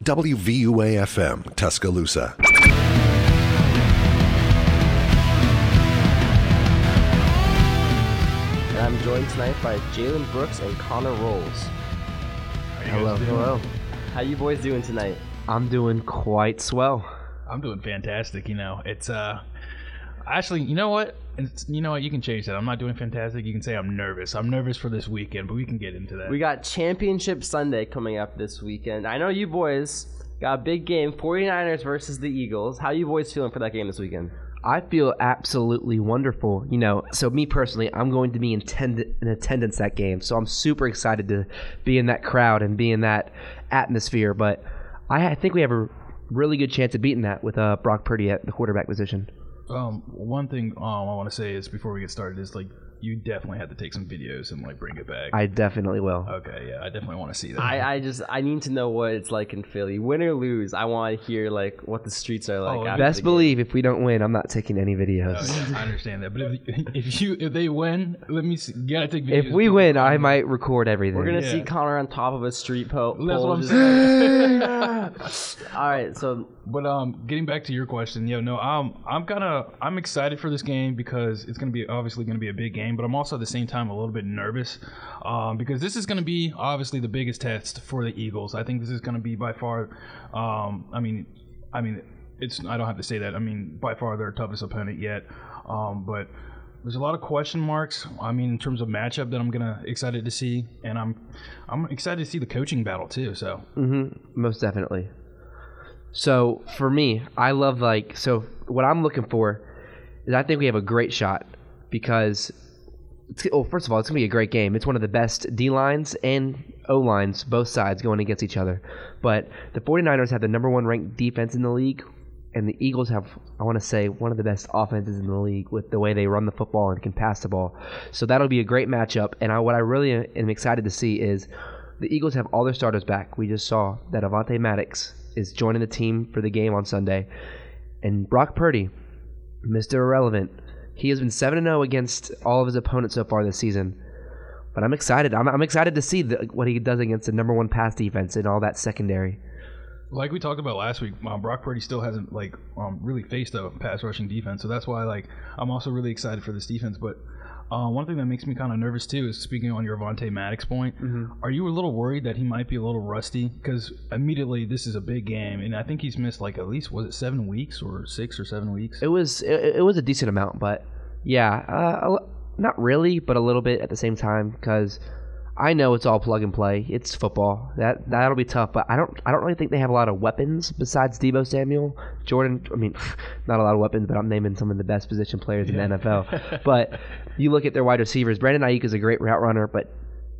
WVUA-FM, Tuscaloosa. And I'm joined tonight by Jalen Brooks and Connor Rolls. Hello. How you boys doing tonight? I'm doing quite swell. I'm doing fantastic. It's actually, you know what? You can change that. I'm not doing fantastic. You can say I'm nervous. I'm nervous for this weekend, but we can get into that. We got Championship Sunday coming up this weekend. I know you boys got a big game, 49ers versus the Eagles. How you boys feeling for that game this weekend? I feel absolutely wonderful. So me personally, I'm going to be in attendance that game. So I'm super excited to be in that crowd and be in that atmosphere. But I think we have a really good chance of beating that with Brock Purdy at the quarterback position. One thing I want to say is before we get started is you definitely have to take some videos and bring it back. I definitely will. Okay, yeah, I definitely want to see that. I need to know what it's like in Philly. Win or lose, I want to hear what the streets are like. After Best believe if we don't win, I'm not taking any videos. Oh, yeah, I understand that, but if they win, let me see. You gotta take videos. If we win, I might record everything. We're gonna see Connor on top of a street pole. That's what I'm saying. All right, so. But getting back to your question, I'm excited for this game because it's obviously gonna be a big game, but I'm also at the same time a little bit nervous because this is gonna be obviously the biggest test for the Eagles. I think this is gonna be by far, I don't have to say that. By far their toughest opponent yet, but there's a lot of question marks. In terms of matchup that I'm excited to see, and I'm excited to see the coaching battle too. So most definitely. So for me, I love what I'm looking for is I think we have a great shot because first of all, it's going to be a great game. It's one of the best D-lines and O-lines, both sides going against each other. But the 49ers have the number one ranked defense in the league, and the Eagles have, I want to say, one of the best offenses in the league with the way they run the football and can pass the ball. So that'll be a great matchup, and what I really am excited to see is the Eagles have all their starters back. We just saw that Avonte Maddox is joining the team for the game on Sunday. And Brock Purdy, Mr. Irrelevant, he has been 7-0 against all of his opponents so far this season. But I'm excited. I'm excited to see what he does against the number one pass defense and all that secondary. Like we talked about last week, Brock Purdy still hasn't really faced a pass rushing defense, so that's why I'm also really excited for this defense. But one thing that makes me kind of nervous too is speaking on your Avonte Maddox point. Are you a little worried that he might be a little rusty? Because immediately this is a big game, and I think he's missed at least 7 weeks or 6 or 7 weeks. It was a decent amount, but yeah, not really, but a little bit at the same time because I know it's all plug and play. It's football. That'll be tough, but I don't really think they have a lot of weapons besides Deebo Samuel. Jordan, not a lot of weapons, but I'm naming some of the best position players in the NFL. But you look at their wide receivers. Brandon Ayuk is a great route runner, but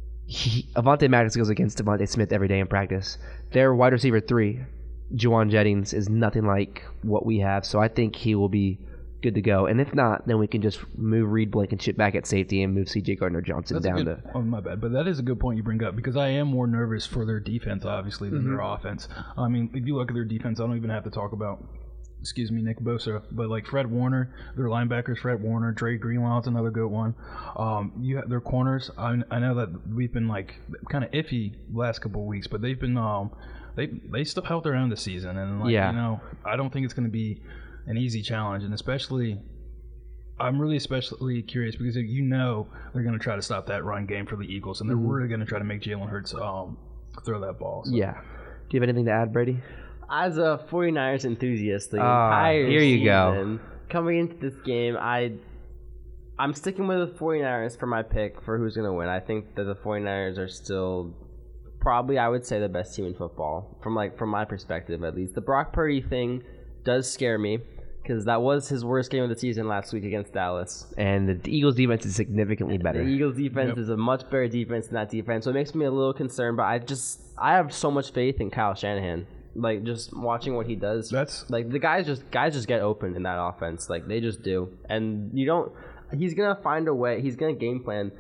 Avonte Maddox goes against Devontae Smith every day in practice. Their wide receiver 3, Juwan Jennings, is nothing like what we have, so I think he will be good to go. And if not, then we can just move Reed Blankenship back at safety and move C.J. Gardner-Johnson down to... Oh, my bad. But that is a good point you bring up because I am more nervous for their defense, obviously, than their offense. If you look at their defense, I don't even have to talk about, Nick Bosa, but Fred Warner, their linebackers, Fred Warner, Dre Greenlaw's another good one. You have their corners. I know that we've been kind of iffy last couple of weeks, but they've been they still held their own this season, and I don't think it's going to be an easy challenge, and I'm really especially curious because they're going to try to stop that run game for the Eagles, and they're really going to try to make Jalen Hurts throw that ball. So. Yeah. Do you have anything to add, Brady? As a 49ers enthusiast, the entire here you season, go. Coming into this game, I'm sticking with the 49ers for my pick for who's going to win. I think that the 49ers are still probably, I would say, the best team in football from my perspective at least. The Brock Purdy thing does scare me because that was his worst game of the season last week against Dallas. And the Eagles' defense is significantly better. The Eagles' defense is a much better defense than that defense, so it makes me a little concerned. But I have so much faith in Kyle Shanahan. Just watching what he does. That's the guys just get open in that offense. They just do. And he's gonna find a way. He's gonna game plan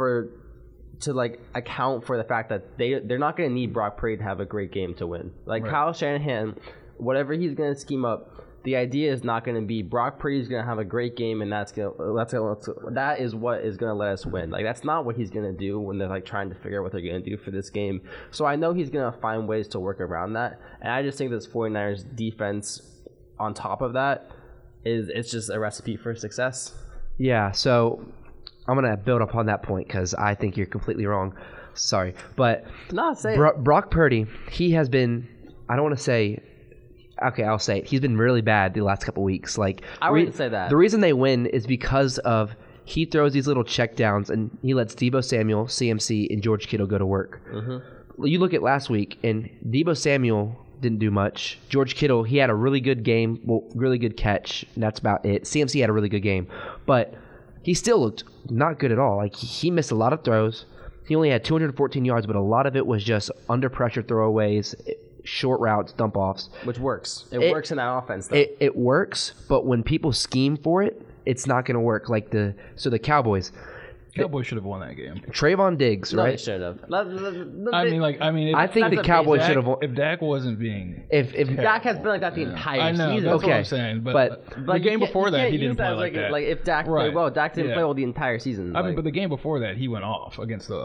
to account for the fact that they're not gonna need Brock Purdy to have a great game to win. Right. Kyle Shanahan, whatever he's gonna scheme up, the idea is not going to be Brock Purdy's going to have a great game and that is what is going to let us win. Like, that's not what he's going to do when they're like trying to figure out what they're going to do for this game. So I know he's going to find ways to work around that. And I just think this 49ers defense on top of that it's just a recipe for success. Yeah, so I'm going to build upon that point because I think you're completely wrong. Sorry. But Brock Purdy, he has been, I don't want to say, okay, I'll say it. He's been really bad the last couple weeks. Like, I wouldn't say that. The reason they win is because of he throws these little checkdowns and he lets Deebo Samuel, CMC, and George Kittle go to work. Mm-hmm. You look at last week, and Deebo Samuel didn't do much. George Kittle, he had a really good game, really good catch, and that's about it. CMC had a really good game, but he still looked not good at all. Like, he missed a lot of throws. He only had 214 yards, but a lot of it was just under pressure throwaways, short routes, dump offs. Which works. It works in that offense, though. It works, but when people scheme for it, it's not going to work. Like the Cowboys. Cowboys should have won that game. Trayvon Diggs, right? They should have. I think the Cowboys should have won. If Dak wasn't being, if Dak has been like that the entire season. That's what I'm saying. But the game before that, he didn't play like that. Like, if Dak played well, Dak didn't play well the entire season. I mean, but the game before that, he went off against the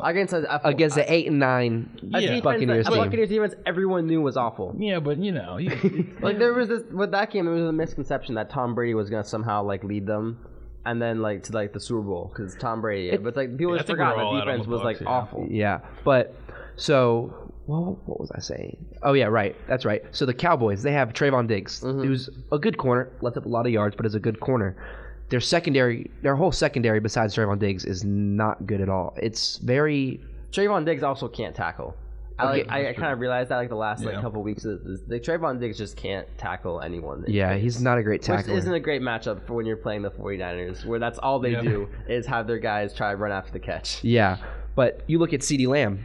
8-9 Buccaneers team. Buccaneers defense, everyone knew was awful. Yeah, but like, there was this with that game, there was a misconception that Tom Brady was gonna somehow like lead them. And then, like, to, like, the Super Bowl, because Tom Brady. But, like, people just forgot the defense was, like, awful. Yeah. But, so, well, what was I saying? Oh, yeah, right. That's right. So, the Cowboys, they have Trayvon Diggs, who's a good corner, lets up a lot of yards, but is a good corner. Their whole secondary besides Trayvon Diggs is not good at all. It's very... Trayvon Diggs also can't tackle. I kind of realized that, like, the last couple weeks. The Trayvon Diggs just can't tackle anyone. Yeah, he's not a great tackler. Which isn't a great matchup for when you're playing the 49ers, where that's all they do is have their guys try to run after the catch. Yeah, but you look at CeeDee Lamb.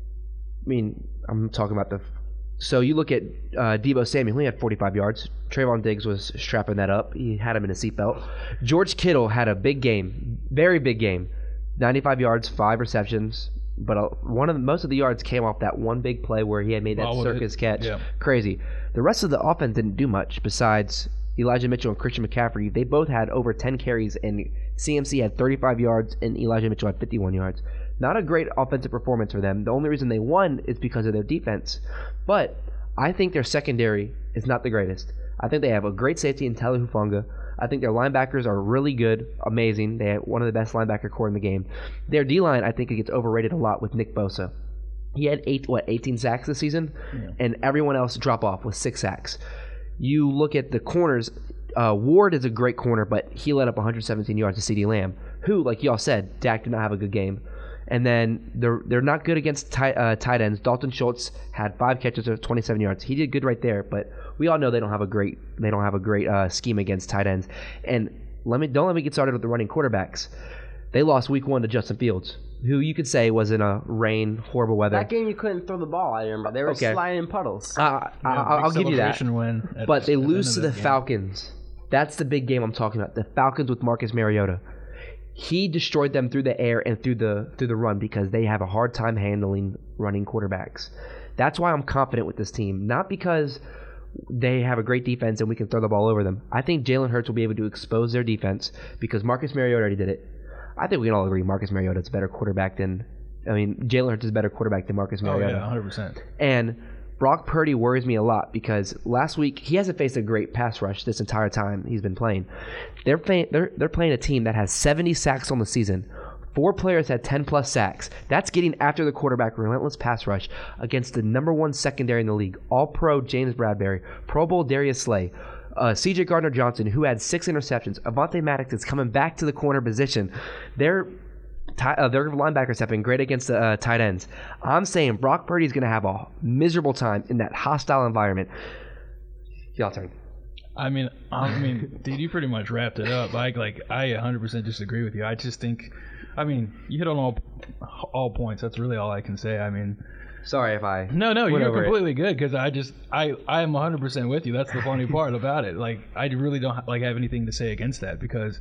I mean, I'm talking about So you look at Deebo Samuel. He had 45 yards. Trayvon Diggs was strapping that up. He had him in a seatbelt. George Kittle had a big game, very big game. 95 yards, 5 receptions. But most of the yards came off that one big play where he had made that circus catch. Yeah. Crazy. The rest of the offense didn't do much besides Elijah Mitchell and Christian McCaffrey. They both had over 10 carries, and CMC had 35 yards, and Elijah Mitchell had 51 yards. Not a great offensive performance for them. The only reason they won is because of their defense. But I think their secondary is not the greatest. I think they have a great safety in Tyler Hufanga. I think their linebackers are really good, amazing. They have one of the best linebacker core in the game. Their D-line, I think, it gets overrated a lot with Nick Bosa. He had 18 sacks this season, and everyone else drop off with 6 sacks. You look at the corners. Ward is a great corner, but he let up 117 yards to CeeDee Lamb, who, like y'all said, Dak did not have a good game. And then they're not good against tight ends. Dalton Schultz had 5 catches of 27 yards. He did good right there, but we all know they don't have a great scheme against tight ends. And don't let me get started with the running quarterbacks. They lost week 1 to Justin Fields, who you could say was in a rain, horrible weather. That game you couldn't throw the ball. I remember they were sliding in puddles. I'll give you that. But they lose to the Falcons. That's the big game I'm talking about. The Falcons with Marcus Mariota. He destroyed them through the air and through the run because they have a hard time handling running quarterbacks. That's why I'm confident with this team. Not because they have a great defense and we can throw the ball over them. I think Jalen Hurts will be able to expose their defense because Marcus Mariota already did it. I think we can all agree Marcus Mariota is a better quarterback than Jalen Hurts is a better quarterback than Marcus Mariota. Oh, yeah, 100%. And Brock Purdy worries me a lot because last week he hasn't faced a great pass rush this entire time he's been playing. They're playing a team that has 70 sacks on the season. 4 players had 10-plus sacks. That's getting after the quarterback, relentless pass rush against the number 1 secondary in the league. All-Pro James Bradbury, Pro Bowl Darius Slay, C.J. Gardner-Johnson, who had 6 interceptions. Avonte Maddox is coming back to the corner position. Their linebackers have been great against the tight ends. I'm saying Brock Purdy is going to have a miserable time in that hostile environment. Y'all turn. I mean, dude, you pretty much wrapped it up. I 100% disagree with you. I just think, you hit on all points. That's really all I can say. Sorry if I... No, you're completely good because I am 100% with you. That's the funny part about it. Like, I really don't have anything to say against that because,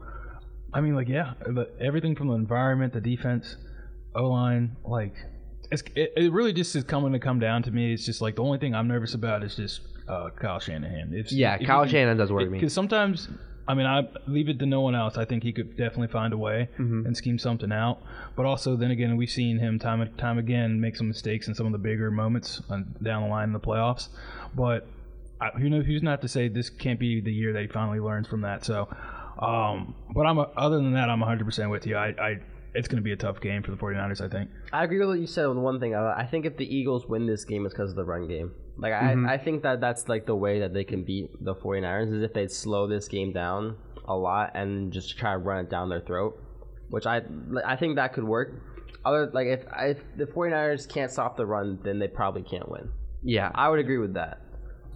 everything from the environment, the defense, O-line, it really just is coming to come down to me. It's just like the only thing I'm nervous about is just Kyle Shanahan. Kyle Shanahan does worry me. Because sometimes, I mean, I leave it to no one else. I think he could definitely find a way and scheme something out. But also, then again, we've seen him time and time again make some mistakes in some of the bigger moments down the line in the playoffs. But who's not to say this can't be the year that he finally learns from that. So, but other than that, I'm 100% with you. It's going to be a tough game for the 49ers, I think. I agree with what you said on one thing. I think if the Eagles win this game, it's because of the run game. Like, I think that's like the way that they can beat the 49ers is if they slow this game down a lot and just try to run it down their throat, which I think that could work. If the 49ers can't stop the run, then they probably can't win. Yeah. I would agree with that.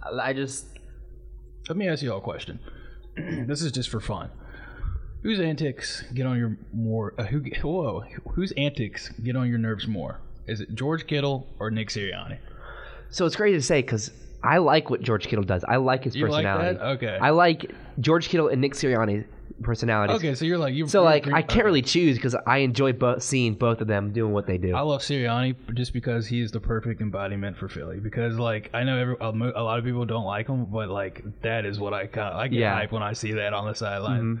Let me ask you all a question. This is just for fun. Whose antics get on your whose antics get on your nerves more? Is it George Kittle or Nick Sirianni? So it's crazy to say because I like what George Kittle does. I like his personality. Like that? Okay. I like George Kittle and Nick Sirianni personalities. Okay, so you're like I can't really choose because I enjoy seeing both of them doing what they do. I love Sirianni just because he's the perfect embodiment for Philly. Because like I know a lot of people don't like him, but like that is what I get hype when I see that on the sideline.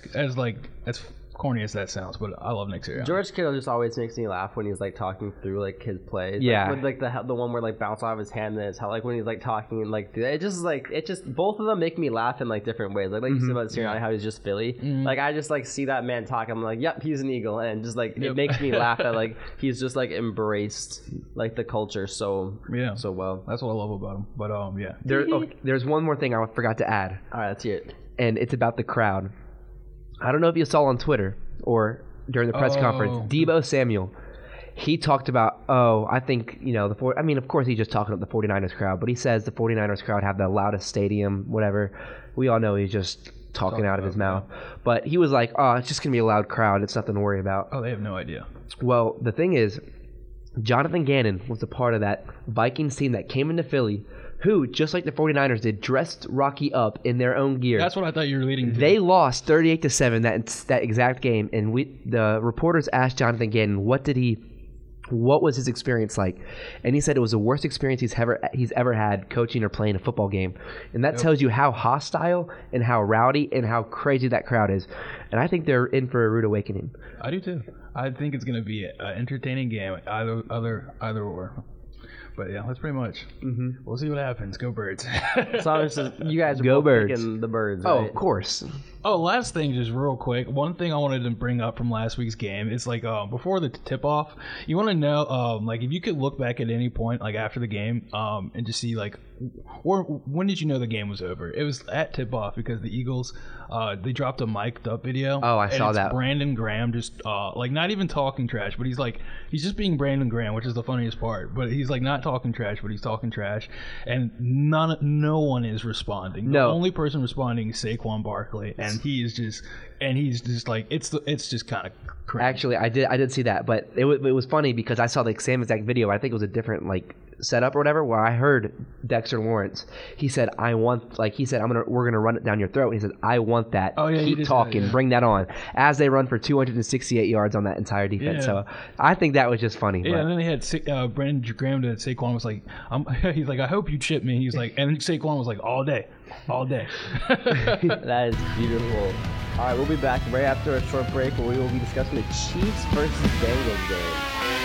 As corny as that sounds, but I love Nick Sirianni. George Kittle just always makes me laugh when he's like talking through like his plays. Yeah, with like the one where like bounce off his hand and it's how like when he's like talking and like it just both of them make me laugh in like different ways. Like you said about Sirianni, how he's just Philly. Like I just like see that man talk. I'm like, yep, he's an Eagle, and just like it makes me laugh that like he's just like embraced like the culture so well. That's what I love about him. But there's one more thing I forgot to add. All right, let's hear it. And it's about the crowd. I don't know if you saw on Twitter or during the press conference, Deebo Samuel, he talked about, I think, of course he's just talking about the 49ers crowd, but he says the 49ers crowd have the loudest stadium, whatever. We all know he's just talking out of his mouth. But he was like, it's just going to be a loud crowd. It's nothing to worry about. Oh, they have no idea. Well, the thing is, Jonathan Gannon was a part of that Vikings team that came into Philly, who, just like the 49ers did, dressed Rocky up in their own gear. That's what I thought you were leading to. They lost 38-7 that exact game, and the reporters asked Jonathan Gannon what was his experience like, and he said it was the worst experience he's ever had coaching or playing a football game, and that tells you how hostile and how rowdy and how crazy that crowd is, and I think they're in for a rude awakening. I do too. I think it's going to be an entertaining game, either or. But yeah, that's pretty much. We'll see what happens. Go Birds. So you guys are Go both Birds. picking the Birds, right? Oh, of course. Oh, last thing, just real quick. One thing I wanted to bring up from last week's game is like before the tip-off, you want to know like if you could look back at any point like after the game and just see like when did you know the game was over? It was at tip-off because the Eagles they dropped a mic'd up video. Oh, I saw that. Brandon Graham just like not even talking trash, but he's just being Brandon Graham, which is the funniest part. But he's like not talking trash, but he's talking trash, and no one is responding. No. The only person responding is Saquon Barkley, and he's just like it's just kind of cringe. Actually, I did see that, but it was funny because I saw the same exact video. I think it was a different like setup or whatever, where I heard Dexter Lawrence. He said, we're gonna run it down your throat. He said, I want that. Oh, yeah, keep talking, bring that on. As they run for 268 yards on that entire defense. Yeah. So I think that was just funny. Yeah, and then they had Brandon Graham to Saquon was like, he's like, I hope you chip me. He's like, and Saquon was like, all day. That is beautiful. All right, we'll be back right after a short break where we will be discussing the Chiefs versus Bengals game.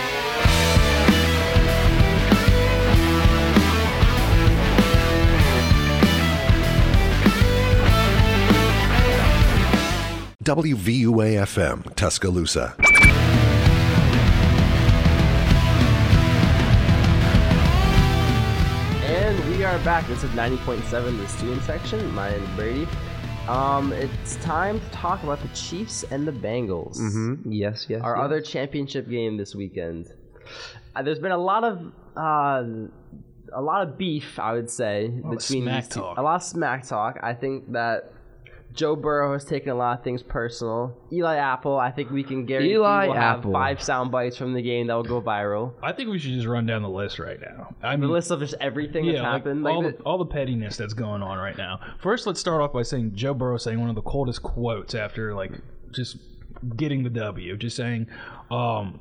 WVUA-FM, Tuscaloosa. And we are back. This is 90.7, the student section. My name is Brady. It's time to talk about the Chiefs and the Bengals. Mm-hmm. Yes. Our other championship game this weekend. There's been a lot of beef, I would say, between these two. A lot of smack talk. I think that Joe Burrow has taken a lot of things personal. Eli Apple, I think we can guarantee will have 5 sound bites from the game that will go viral. I think we should just run down the list right now. The list of just everything that's happened. Like all the pettiness that's going on right now. First, let's start off by saying Joe Burrow saying one of the coldest quotes after like just getting the W. Just saying,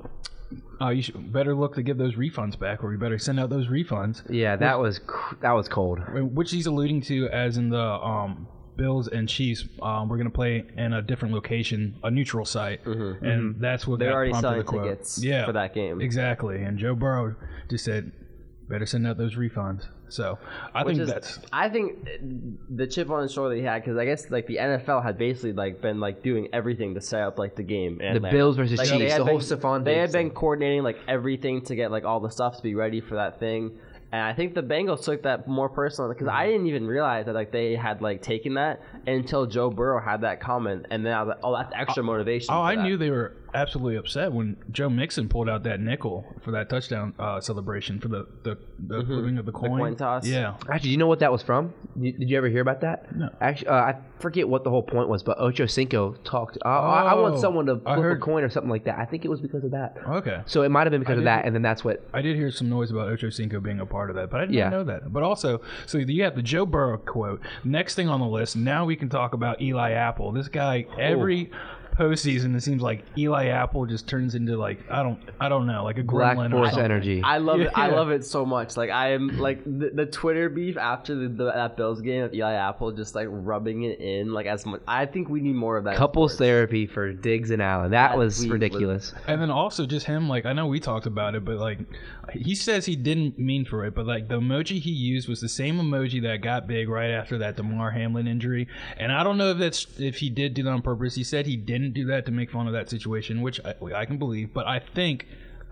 you should better look to give those refunds back, or you better send out those refunds. Yeah, that was cold. Which he's alluding to as in the Bills and Chiefs. We're going to play in a different location, a neutral site, and that's what they're got already prompted the selling quote. tickets for that game. Exactly, and Joe Burrow just said, "Better send out those refunds." So I think the chip on his shoulder he had, because I guess like the NFL had basically like been like doing everything to set up like the game. The Bills versus Chiefs, the whole Stephon Diggs. They had been coordinating like everything to get like all the stuff to be ready for that thing. And I think the Bengals took that more personally, because I didn't even realize that like they had like taken that until Joe Burrow had that comment, and then I was like, oh, that's extra motivation. I knew they were absolutely upset when Joe Mixon pulled out that nickel for that touchdown celebration for the flipping of the coin. The coin toss. Yeah. Actually, you know what that was from? Did you ever hear about that? No. Actually, I forget what the whole point was, but Ocho Cinco talked. I want someone to flip a coin or something like that. I think it was because of that. Okay. So it might have been because of that, and then that's what. I did hear some noise about Ocho Cinco being a part of that, but I didn't know that. But also, so you have the Joe Burrow quote. Next thing on the list, now we can talk about Eli Apple. This guy, every postseason, it seems like Eli Apple just turns into like I don't know, like a Black gremlin Force or energy. I love it. I love it so much. Like I am like the Twitter beef after that Bills game of Eli Apple just like rubbing it in like as much. I think we need more of that. Couples therapy for Diggs and Allen. That was ridiculous. And then also just him, like I know we talked about it, but like he says he didn't mean for it, but like the emoji he used was the same emoji that got big right after that Damar Hamlin injury. And I don't know if he did do that on purpose. He said he didn't do that to make fun of that situation, which I can believe, but I think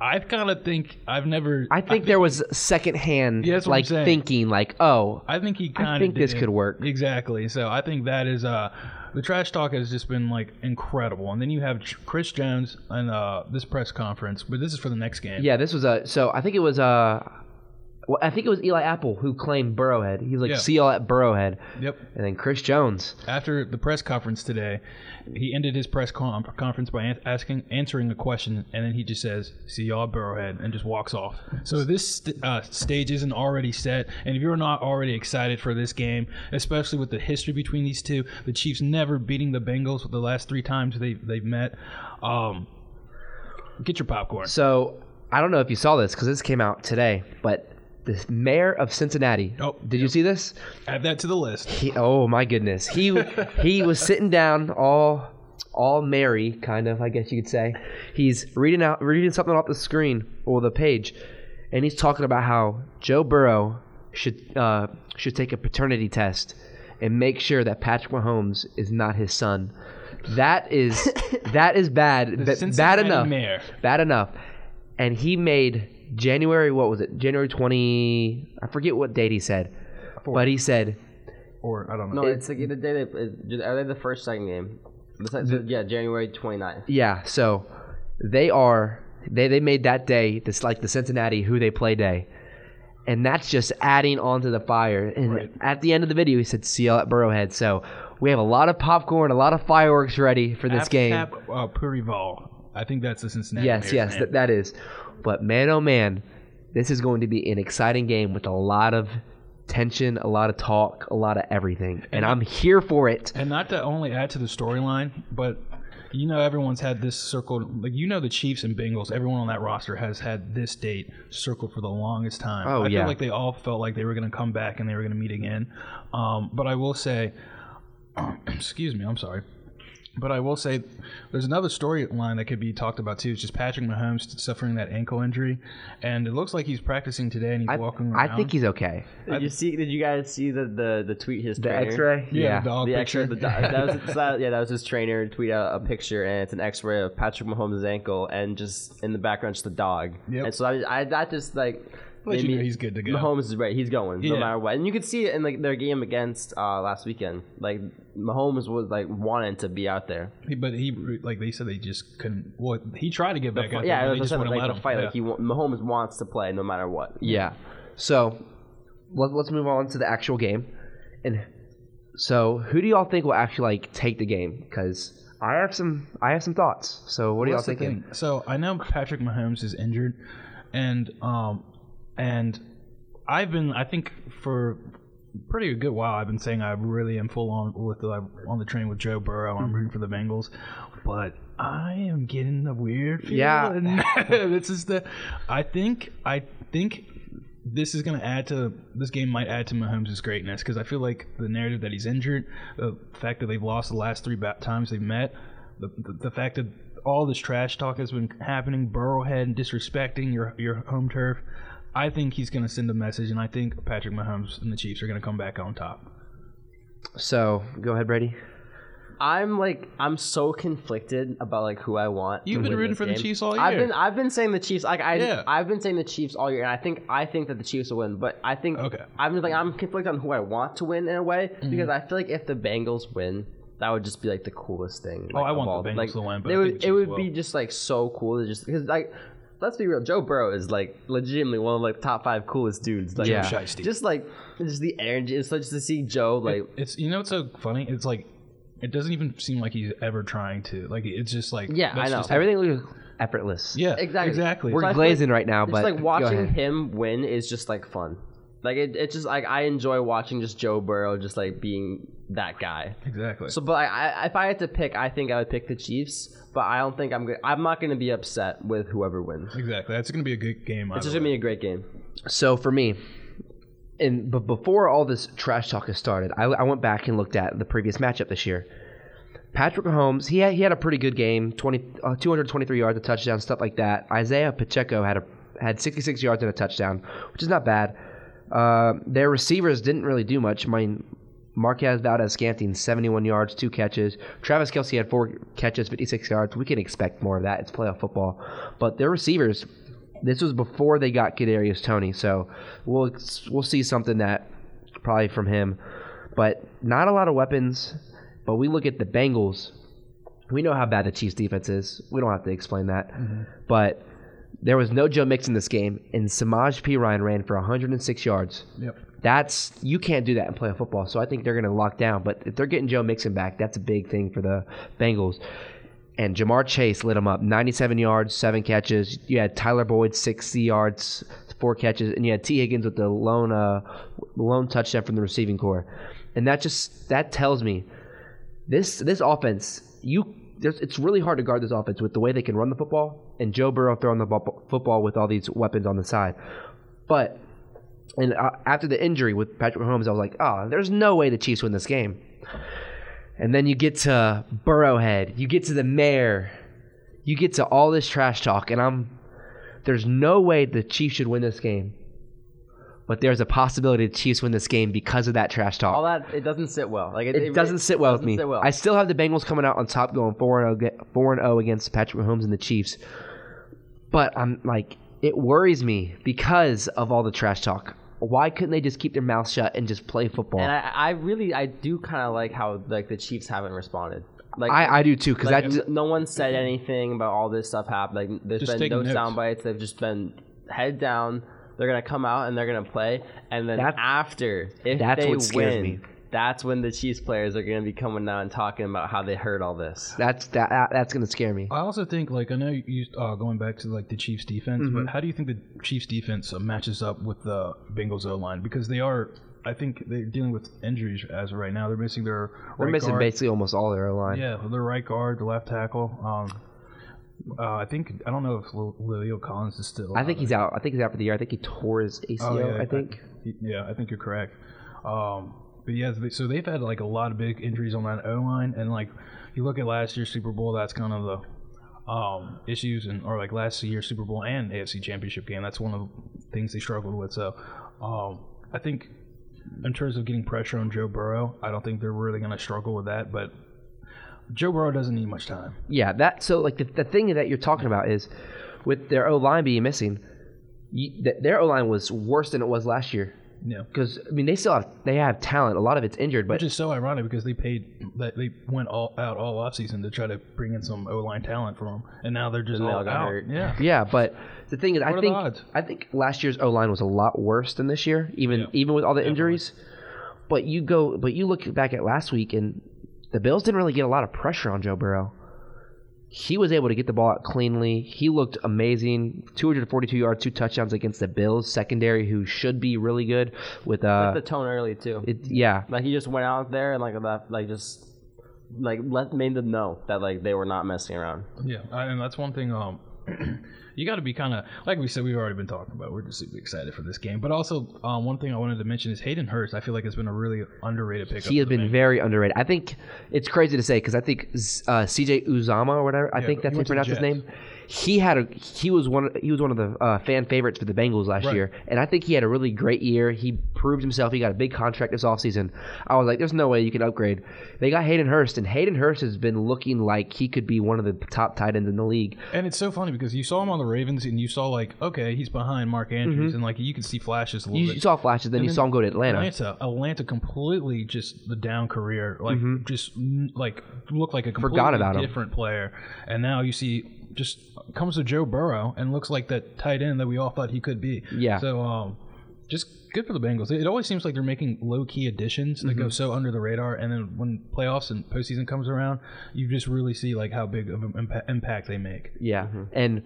there was secondhand like thinking like, oh, I think he I think this could work. Exactly. So I think that is the trash talk has just been like incredible. And then you have Chris Jones and this press conference, but this is for the next game. Yeah, this was I think it was I think it was Eli Apple who claimed Burrowhead. He was like, see y'all at Burrowhead. Yep. And then Chris Jones. After the press conference today, he ended his press conference by answering a question, and then he just says, see y'all at Burrowhead, and just walks off. So this stage isn't already set, and if you're not already excited for this game, especially with the history between these two, the Chiefs never beating the Bengals the last 3 times they've met, get your popcorn. So I don't know if you saw this because this came out today, but the mayor of Cincinnati. Oh, did you see this? Add that to the list. Oh my goodness. He was sitting down all merry, kind of, I guess you could say. He's reading something off the screen or the page, and he's talking about how Joe Burrow should take a paternity test and make sure that Patrick Mahomes is not his son. That is bad. Bad enough. Mayor. Bad enough. And he made January 20, I forget what date he said. 4. But he said, or I don't know. No, it's like the day are they the first second game? January 29th. Yeah, so they made that day this like the Cincinnati who they play day. And that's just adding onto the fire. And at the end of the video he said, see y'all at Burrowhead. So we have a lot of popcorn, a lot of fireworks ready for this game. Purival. I think that's the Cincinnati. Yes, that is. But man, oh man, this is going to be an exciting game with a lot of tension, a lot of talk, a lot of everything. And I'm here for it. And not to only add to the storyline, but you know everyone's had this circled. Like you know the Chiefs and Bengals, everyone on that roster has had this date circled for the longest time. I feel like they all felt like they were going to come back and they were going to meet again. But I will say, excuse me, I'm sorry. But I will say there's another storyline that could be talked about too. It's just Patrick Mahomes suffering that ankle injury, and it looks like he's practicing today and he's walking around. I think he's okay. Did you guys see the tweet his trainer? The X-ray? Yeah, the dog picture. That was his trainer tweet out a picture, and it's an X-ray of Patrick Mahomes' ankle, and just in the background just the dog. Yep. And so that just like. He's good to go. Mahomes is right. He's going no matter what, and you could see it in like their game against last weekend. Like Mahomes was like wanting to be out there, but he like they said they just couldn't. Well, he tried to get back out. Yeah, there, it was just like the fight. Yeah. Like Mahomes wants to play no matter what. Yeah. So let's move on to the actual game. And so who do y'all think will actually like take the game? Because I have some thoughts. So what do y'all thinking? So I know Patrick Mahomes is injured, and I think for pretty good while I've been saying I really am full on on the train with Joe Burrow. I'm rooting for the Bengals, but I am getting a weird feeling. Yeah. This is I think this is going to this game might add to Mahomes' greatness, because I feel like the narrative that he's injured, the fact that they've lost the last 3 times they've met, the fact that all this trash talk has been happening, Burrowhead and disrespecting your home turf, I think he's going to send a message, and I think Patrick Mahomes and the Chiefs are going to come back on top. So, go ahead, Brady. I'm so conflicted about like who I want. You've been rooting for the Chiefs all year. I've been saying the Chiefs. I've been saying the Chiefs all year, and I think that the Chiefs will win. But I think I'm conflicted on who I want to win in a way, because I feel like if the Bengals win, that would just be like the coolest thing. Like, I want the Bengals to win, but it would be just like so cool to just, because like, let's be real, Joe Burrow is like legitimately one of like top 5 coolest dudes. Like, just the energy. It's like just to see Joe like it's what's so funny. It's like, it doesn't even seem like he's ever trying to. Like, it's just like... Yeah, I know. Everything looks effortless. Yeah, exactly. We're glazing right now, but... like watching him win is just like fun. Like, it's just like, I enjoy watching just Joe Burrow just like being that guy. Exactly. So, but if I had to pick, I think I would pick the Chiefs, but I don't think I'm not going to be upset with whoever wins. Exactly. That's going to be a good game. It's just going to be a great game. So, for me... But before all this trash talk has started, I went back and looked at the previous matchup this year. Patrick Mahomes, he had a pretty good game, 223 yards, a touchdown, stuff like that. Isaiah Pacheco had 66 yards and a touchdown, which is not bad. Their receivers didn't really do much. Marquez Valdez-Scantling, 71 yards, 2 catches. Travis Kelce had 4 catches, 56 yards. We can expect more of that. It's playoff football. But their receivers... This was before they got Kadarius Toney, so we'll see something that probably from him. But not a lot of weapons. But we look at the Bengals. We know how bad the Chiefs' defense is. We don't have to explain that. Mm-hmm. But there was no Joe Mixon this game, and Samaj P. Ryan ran for 106 yards. Yep. You can't do that in playoff football, so I think they're going to lock down. But if they're getting Joe Mixon back, that's a big thing for the Bengals. And Jamar Chase lit him up, 97 yards, 7 catches. You had Tyler Boyd, 60 yards, 4 catches. And you had T. Higgins with the lone touchdown from the receiving core. And that tells me this offense, it's really hard to guard this offense with the way they can run the football and Joe Burrow throwing the football with all these weapons on the side. But after the injury with Patrick Mahomes, I was like, there's no way the Chiefs win this game. And then you get to Burrowhead, you get to the mayor, you get to all this trash talk, and there's no way the Chiefs should win this game. But there's a possibility the Chiefs win this game because of that trash talk. All that, it doesn't sit well. Like it doesn't sit well with me. I still have the Bengals coming out on top, going 4-0 against Patrick Mahomes and the Chiefs. But I'm like, it worries me because of all the trash talk. Why couldn't they just keep their mouth shut and just play football? And I do kind of like how like the Chiefs haven't responded. Like I do too, because no one said anything about all this stuff happening. Like, there's been no sound bites. They've just been head down. They're gonna come out and they're gonna play, and then if they win, that's when the Chiefs players are going to be coming out and talking about how they heard all this. That's going to scare me. I also think, like, I know you going back to like the Chiefs defense, but how do you think the Chiefs defense matches up with the Bengals O-line? Because I think they're dealing with injuries as of right now. They're missing their They're missing guard. Basically almost all their O-line. Yeah, their right guard, the left tackle. I don't know if Leo Collins is still. I think he's out. I think he's out for the year. I think he tore his ACL. I think. I think you're correct. But yeah, so they've had like a lot of big injuries on that O-line, and like you look at last year's Super Bowl, that's kind of the issues, or like last year's Super Bowl and AFC Championship game. That's one of the things they struggled with. So I think in terms of getting pressure on Joe Burrow, I don't think they're really going to struggle with that. But Joe Burrow doesn't need much time. Yeah, so like the thing that you're talking about is with their O-line being missing, their O-line was worse than it was last year. Yeah, because I mean they have talent. A lot of it's injured, but which is so ironic because they went all offseason to try to bring in some O-line talent for them, and now they're just all out. Hurt. Yeah. But the thing is, I think last year's O-line was a lot worse than this year, even with all the injuries. But you look back at last week, and the Bills didn't really get a lot of pressure on Joe Burrow. He was able to get the ball out cleanly. He looked amazing. 242 yards, 2 touchdowns against the Bills secondary, who should be really good. With set the tone early too. Yeah, like he just went out there and just made them know that like they were not messing around. Yeah, and that's one thing. You got to be kind of like we said. We've already been talking about. We're just super excited for this game, but also one thing I wanted to mention is Hayden Hurst. I feel like it's been a really underrated pickup. He has been very underrated. I think it's crazy to say because I think CJ Uzama or whatever. I think that's how you pronounce his name. He was one of the fan favorites for the Bengals last year, and I think he had a really great year. He proved himself. He got a big contract this offseason. I was like, there's no way you can upgrade. They got Hayden Hurst, and Hayden Hurst has been looking like he could be one of the top tight ends in the league. And it's so funny because you saw him on the Ravens, and you saw like, okay, he's behind Mark Andrews, and like you could see flashes a little bit. You saw flashes, then you saw him go to Atlanta. Atlanta completely just the down career, like just like looked like a completely different player, and now you see. Just comes to Joe Burrow and looks like that tight end that we all thought he could be. Yeah. So just good for the Bengals. It always seems like they're making low-key additions that go so under the radar, and then when playoffs and postseason comes around, you just really see like how big of an impact they make. Yeah, and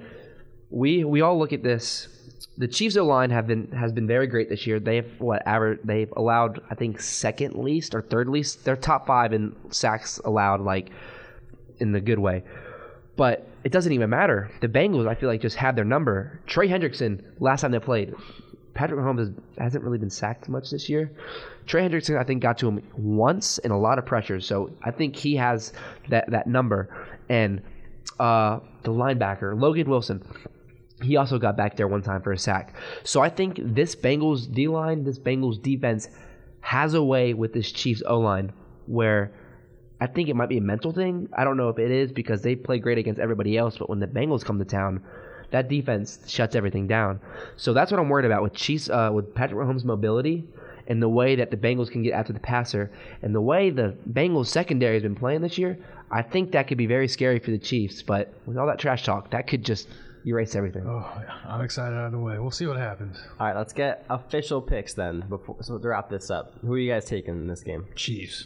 we all look at this. The Chiefs O-line has been very great this year. They've they've allowed I think second least or third least. They're top 5 in sacks allowed, like in the good way. But it doesn't even matter. The Bengals, I feel like, just had their number. Trey Hendrickson, last time they played, Patrick Mahomes hasn't really been sacked much this year. Trey Hendrickson, I think, got to him once in a lot of pressures. So I think he has that number. And the linebacker, Logan Wilson, he also got back there one time for a sack. So I think this Bengals D-line, this Bengals defense has a way with this Chiefs O-line where I think it might be a mental thing. I don't know if it is because they play great against everybody else, but when the Bengals come to town, that defense shuts everything down. So that's what I'm worried about with Chiefs, with Patrick Mahomes' mobility and the way that the Bengals can get after the passer and the way the Bengals secondary has been playing this year. I think that could be very scary for the Chiefs, but with all that trash talk, that could just erase everything. Oh, I'm excited out of the way. We'll see what happens. All right, let's get official picks then. So to wrap this up, who are you guys taking in this game? Chiefs.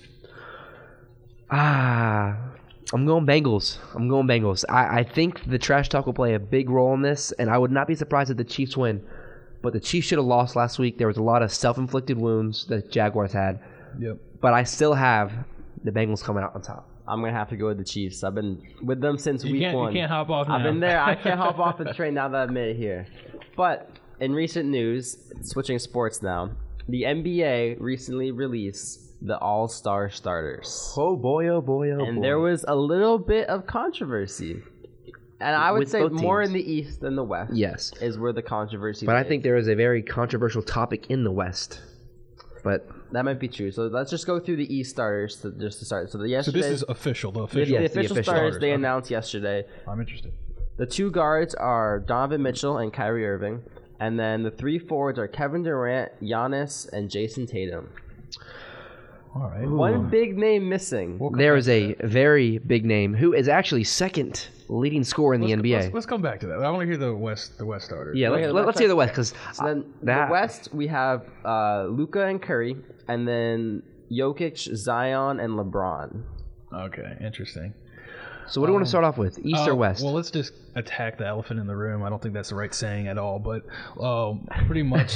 I'm going Bengals. I think the trash talk will play a big role in this, and I would not be surprised if the Chiefs win. But the Chiefs should have lost last week. There was a lot of self-inflicted wounds that Jaguars had. Yep. But I still have the Bengals coming out on top. I'm going to have to go with the Chiefs. I've been with them since week 1. You can't hop off now. I've been there. I can't hop off the train now that I've made it here. But in recent news, switching sports now, the NBA recently released the All-Star starters. Oh boy, oh boy, oh boy. And there was a little bit of controversy. And I would say more in the East than the West. Yes. Is where the controversy But I think there is a very controversial topic in the West. But that might be true. So let's just go through the East starters to start. So this is official. The official starters they announced yesterday. I'm interested. The 2 guards are Donovan Mitchell and Kyrie Irving. And then the 3 forwards are Kevin Durant, Giannis, and Jason Tatum. All right. One big name missing. There is a very big name who is actually second leading scorer in the NBA. Let's come back to that. I want to hear the West starters. Yeah, let's hear the West because the West we have Luka and Curry, and then Jokic, Zion, and LeBron. Okay, interesting. So what do you want to start off with, East or West? Well, let's just attack the elephant in the room. I don't think that's the right saying at all, but pretty much,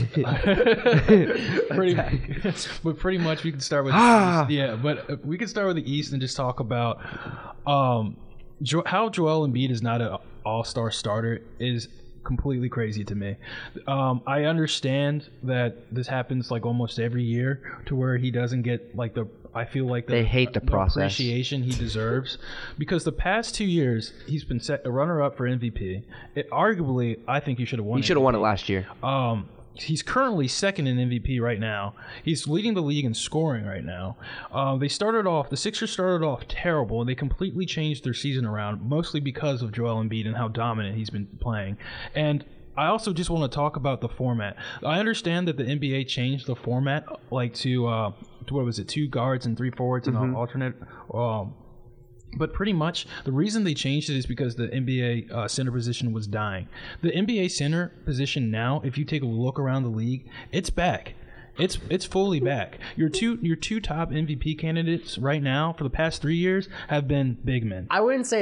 pretty much we can start with the East. Yeah, but we can start with the East and just talk about how Joel Embiid is not an all-star starter is completely crazy to me. I understand that this happens like almost every year to where he doesn't get like they hate the process appreciation he deserves, because the past 2 years he's been set a runner-up for MVP. Arguably, I think he should have won. He should have won it last year. He's currently second in MVP right now. He's leading the league in scoring right now. The Sixers started off terrible, and they completely changed their season around, mostly because of Joel Embiid and how dominant he's been playing. And I also just want to talk about the format. I understand that the NBA changed the format to 2 guards and 3 forwards and an alternate. But pretty much the reason they changed it is because the NBA center position was dying. The NBA center position now, if you take a look around the league, it's back. It's fully back. Your two top MVP candidates right now for the past 3 years have been big men. I wouldn't say it's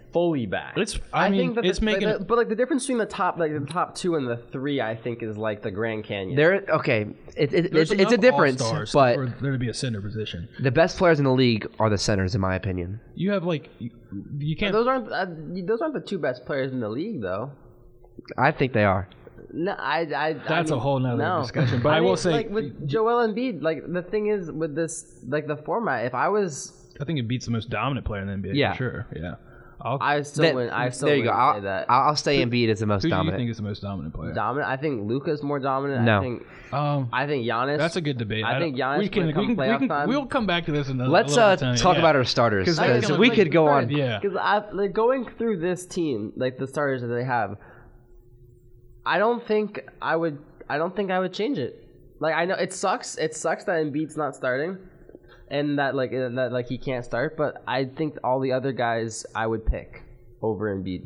fully back. I think that it's making. But like the difference between the top 2 and the 3, I think is like the Grand Canyon. It's a difference, but for there to be a center position. The best players in the league are the centers, in my opinion. You have you can't. Those aren't the 2 best players in the league, though. I think they are. No, That's a whole nother discussion. But I will say, like with Joel Embiid, like the thing is with this, like the format. If I think Embiid's the most dominant player in the NBA. For sure. Yeah. I still wouldn't say that. I'll say Embiid is the most dominant. Who do you think is the most dominant player? Dominant? I think Luka's more dominant. No. I think Giannis. That's a good debate. I think Giannis we'll come back to this another. Let's talk about our starters because we could go on. Yeah. Because going through this team, like the starters that they have, I don't think I would change it. Like I know it sucks. It sucks that Embiid's not starting. And that he can't start, but I think all the other guys I would pick over Embiid.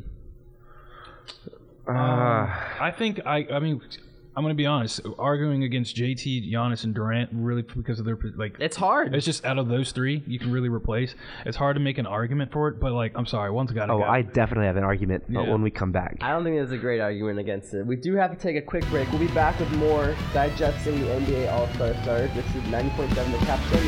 I think I mean I'm gonna be honest. Arguing against JT, Giannis, and Durant really because of their it's hard. It's just out of those 3 you can really replace. It's hard to make an argument for it, but I'm sorry, one's got to go. I definitely have an argument when we come back. I don't think there's a great argument against it. We do have to take a quick break. We'll be back with more digesting the NBA All-Star stars. This is 90.7 The Cap Show.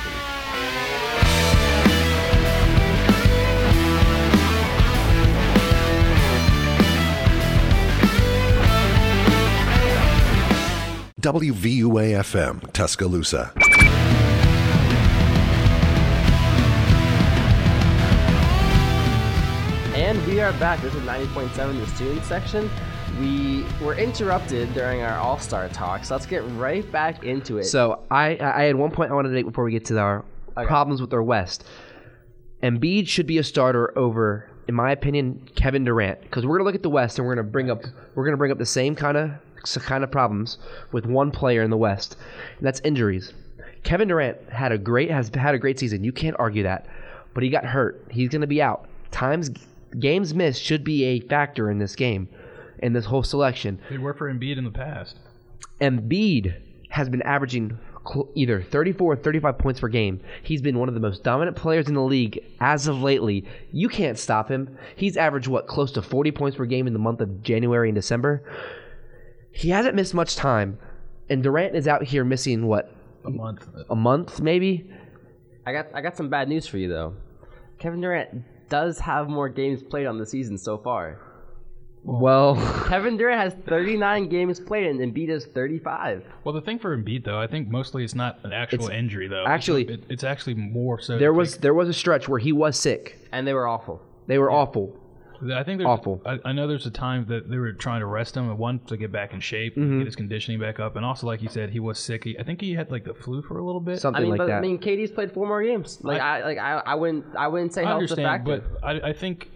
WVUA-FM, Tuscaloosa. And we are back. This is 90.7, the student section. We were interrupted during our All-Star talk, so let's get right back into it. So I had one point I wanted to make before we get to our problems with our West. Embiid should be a starter over, in my opinion, Kevin Durant, because we're gonna look at the West and we're gonna bring up the same kind of problems with one player in the West, and that's injuries. Kevin Durant has had a great season. You can't argue that, but he got hurt. He's gonna be out. Games missed should be a factor in this game, in this whole selection. They were for Embiid in the past. Embiid has been averaging either 34 or 35 points per game. He's been one of the most dominant players in the league as of lately. You can't stop him. He's averaged, close to 40 points per game in the month of January and December. He hasn't missed much time, and Durant is out here missing, a month maybe? I got some bad news for you, though. Kevin Durant does have more games played on the season so far. Well, Kevin Durant has 39 games played, and Embiid has 35. Well, the thing for Embiid, though, I think mostly it's not an actual injury, though. Actually, it's actually more so. There was a stretch where he was sick, and they were awful. Awful. I think awful. I know there's a time that they were trying to rest him, one to get back in shape, get his conditioning back up, and also, like you said, he was sick. I think he had the flu for a little bit, something like that. I mean, KD's played 4 more games. I wouldn't say health's a factor. But I think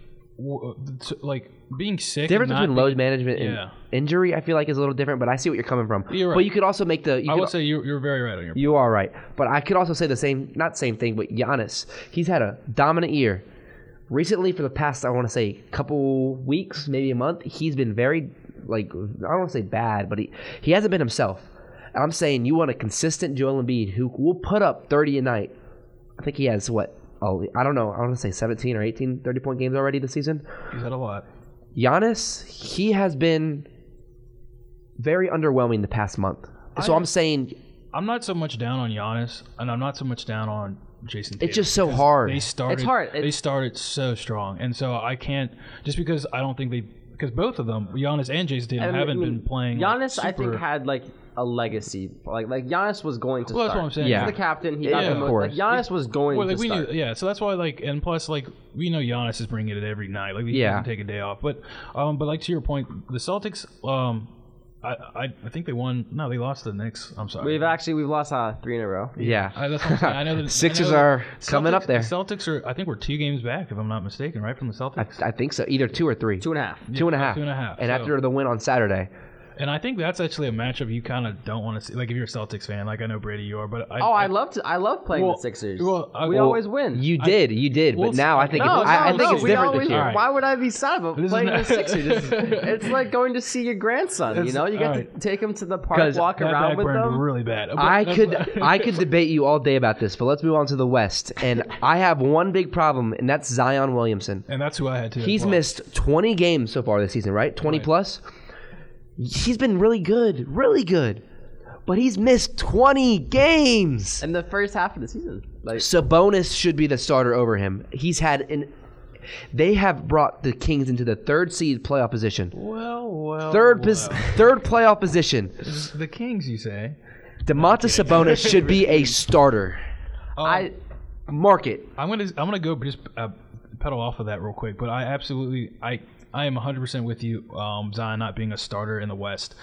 being sick. The difference between load management and injury, I feel like, is a little different. But I see what you're coming from. You're right. But you could also make I would say you're very right on your point. You are right, but I could also say the same, not same thing, but Giannis. He's had a dominant year. Recently, for the past, I want to say, couple weeks, maybe a month, he's been very, I don't want to say bad, but he hasn't been himself. And I'm saying you want a consistent Joel Embiid who will put up 30 a night. I think he has, I don't know, I want to say 17 or 18 30-point games already this season. He's had a lot. Giannis, he has been very underwhelming the past month. So I'm saying... I'm not so much down on Giannis, and I'm not so much down on Jason Tatum. It's just so hard. It's hard. They started so strong, and so I can't just because I don't think because both of them, Giannis and Jason Tatum, haven't been playing. Giannis, I think, had a legacy. Like Giannis was going to start. That's what I'm saying. Yeah. He's the captain. He got the most. Like, Giannis was going to start. So that's why and plus we know Giannis is bringing it every night. He doesn't take a day off. But to your point, the Celtics. I think they won. No, they lost the Knicks. I'm sorry. We've lost 3 in a row. Yeah. That's what I'm saying. I know the Sixers are coming up there. The Celtics are. I think we're 2 games back, if I'm not mistaken, right from the Celtics. I think so. Either 2 or 3. 2.5. 2.5. 2.5. And after the win on Saturday. And I think that's actually a matchup you kind of don't want to see. Like if you're a Celtics fan, like I know Brady you are, but I love playing the Sixers. We always win. You did, but now I think I think it's different this year. Right. Why would I be sad about playing the Sixers? It's like going to see your grandson. You know, you get to take him to the park, walk around with them. Really bad. I could debate you all day about this, but let's move on to the West. And I have one big problem, and that's Zion Williamson. And that's who I had too. He's missed 20 games so far this season, right? 20 plus. He's been really good, but he's missed 20 games in the first half of the season. Sabonis should be the starter over him. They have brought the Kings into the third seed playoff position. Third playoff position. The Kings, you say? Domantas Sabonis should be a starter. Mark it. I'm gonna go just pedal off of that real quick, but I am 100% with you. Zion not being a starter in the West.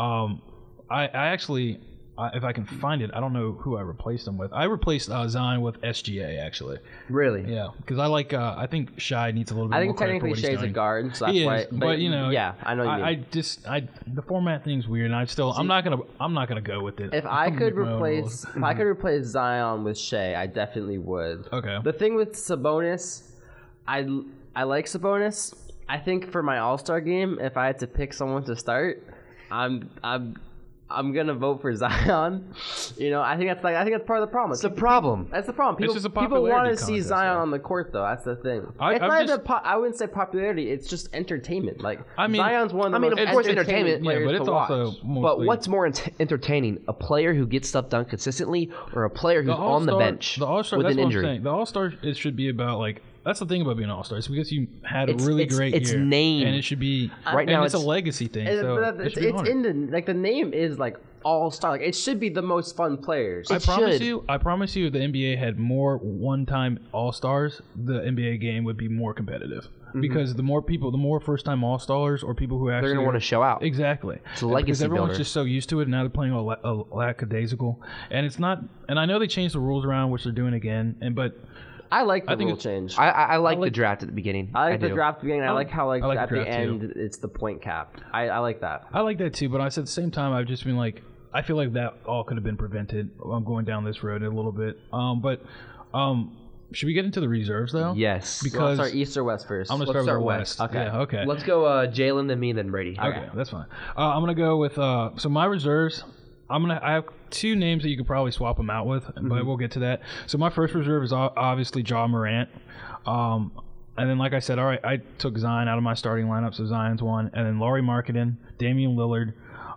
I actually, if I can find it, I don't know who I replaced him with. I replaced Zion with SGA actually. Really? Yeah, because I think Shai needs a little bit. I think more credit technically for what he's Shai's a guard, so that's he why. Is, but you know, yeah, I know. The format thing's weird, and I'm not gonna go with it. If I could replace Zion with Shai, I definitely would. Okay. The thing with Sabonis, I like Sabonis. I think for my All-Star game, if I had to pick someone to start, I'm gonna vote for Zion. You know, I think that's part of the problem. It's the problem. That's the problem. People want to see Zion on the court, though. That's the thing. I wouldn't say popularity. It's just entertainment. Zion's one of the most of course, entertainment players but it's to also watch. But what's more entertaining, a player who gets stuff done consistently, or a player who's on the bench with an injury? The All-Star it should be about that's the thing about being an All-Star. It's because you had a really great it's year. Named. And it should be right now. It's a legacy thing. So it's in the name is All-Star. It should be the most fun players. I promise you, if the NBA had more one-time All-Stars, the NBA game would be more competitive. Mm-hmm. Because the more first-time All-Stars or people who actually they're going to want to show out. Exactly. It's a legacy because everyone's builder. just so used to it, and now they're playing a lackadaisical, and it's not. And I know they changed the rules around, which they're doing again, but. I like the rule change. I like the draft at the beginning. I like the draft at the beginning. I like how at the end too. it's the point cap. I like that. I like that too, but at the same time I've just been I feel like that all could have been prevented. I'm going down this road a little bit. Should we get into the reserves though? Yes. Because start East or West first. I'm gonna start with West. Okay. Yeah, okay. Let's go Jalen, then me, then Brady. Okay, that's fine. I'm gonna go with so my reserves. I have two names that you could probably swap them out with, but we'll get to that. So my first reserve is obviously Ja Morant. And then, like I said, all right, I took Zion out of my starting lineup, so Zion's one. And then Lauri Markkanen, Damian Lillard.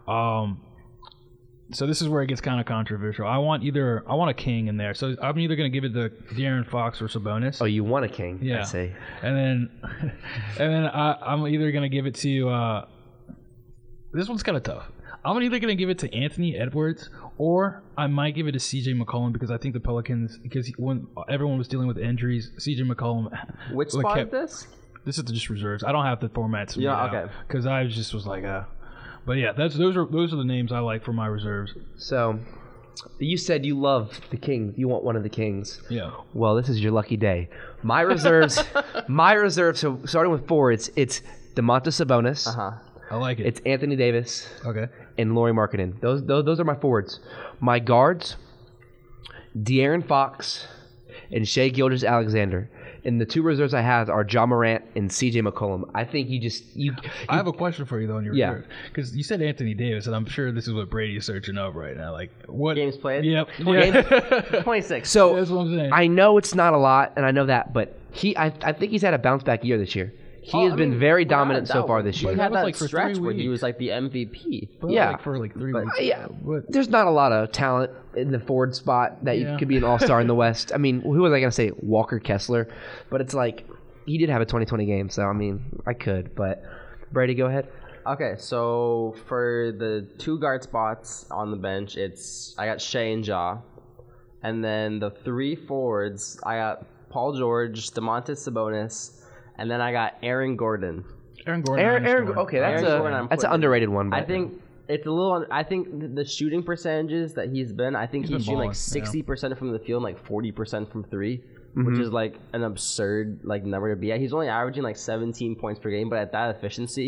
So this is where it gets kind of controversial. I want a king in there. So I'm either going to give it to De'Aaron Fox or Sabonis. Oh, you want a king? Yeah. I see. And then I'm either going to give it to this one's kind of tough. I'm either going to give it to Anthony Edwards or I might give it to CJ McCollum because I think the Pelicans, because when everyone was dealing with injuries, CJ McCollum. Which spot is this? This is just reserves. I don't have the formats. Yeah, okay. Because I just was but yeah, those are the names I like for my reserves. So, you said you love the Kings. You want one of the Kings. Yeah. Well, this is your lucky day. My reserves. So starting with forwards, it's Domantas Sabonis. I like it. It's Anthony Davis. Okay. And Lauri Markkanen. Those are my forwards. My guards, De'Aaron Fox and Shai Gilgeous-Alexander. And the two reserves I have are Ja Morant and CJ McCollum. I think I have a question for you though on your reserve. Because you said Anthony Davis, and I'm sure this is what Brady is searching up right now. What games played? Yep. 26. So that's what I'm saying. I know it's not a lot, and I know that, but I think he's had a bounce back year this year. He has been very dominant so far this year. He had that for stretch where he was the MVP. Yeah. For 3 weeks. Yeah. There's not a lot of talent in the forward spot that you could be an all-star in the West. I mean, who was I going to say? Walker Kessler. But it's he did have a 2020 game, so, I mean, I could. But, Brady, go ahead. Okay, so for the two guard spots on the bench, I got Shai and Ja. And then the three forwards, I got Paul George, Domantas Sabonis, and then I got Aaron Gordon. Okay, that's an underrated one. I think it's a little. I think the shooting percentages that he's shooting balling, 60% from the field, and 40% from three, which is an absurd number to be at. He's only averaging 17 points per game, but at that efficiency,